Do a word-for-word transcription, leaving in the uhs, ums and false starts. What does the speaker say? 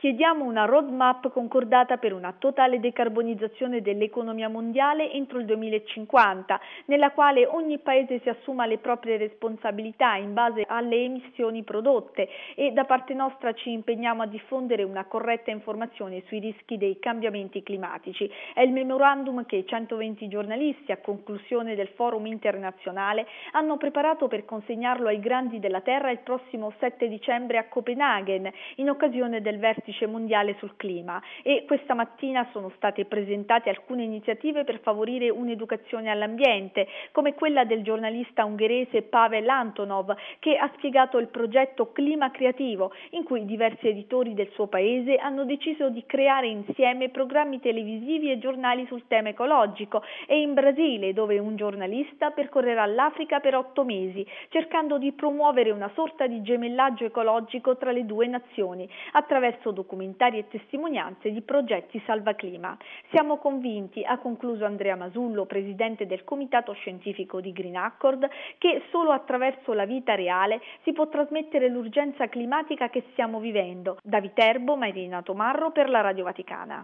Chiediamo una roadmap concordata per una totale decarbonizzazione dell'economia mondiale entro il duemilacinquanta, nella quale ogni paese si assuma le proprie responsabilità in base alle emissioni prodotte e da parte nostra ci impegniamo a diffondere una corretta informazione sui rischi dei cambiamenti climatici. È il memorandum che centoventi giornalisti, a conclusione del forum internazionale, hanno preparato per consegnarlo ai grandi della Terra il prossimo sette dicembre a Copenaghen, in occasione del vertice mondiale sul clima, e questa mattina sono state presentate alcune iniziative per favorire un'educazione all'ambiente, come quella del giornalista ungherese Pavel Antonov, che ha spiegato il progetto Clima Creativo, in cui diversi editori del suo paese hanno deciso di creare insieme programmi televisivi e giornali sul tema ecologico, e in Brasile, dove un giornalista percorrerà l'Africa per otto mesi, cercando di promuovere una sorta di gemellaggio ecologico tra le due nazioni, attraverso documentari e testimonianze di progetti salvaclima. Siamo convinti, ha concluso Andrea Masullo, presidente del Comitato Scientifico di Green Accord, che solo attraverso la vita reale si può trasmettere l'urgenza climatica che stiamo vivendo. Da Viterbo, Marina Tomarro per la Radio Vaticana.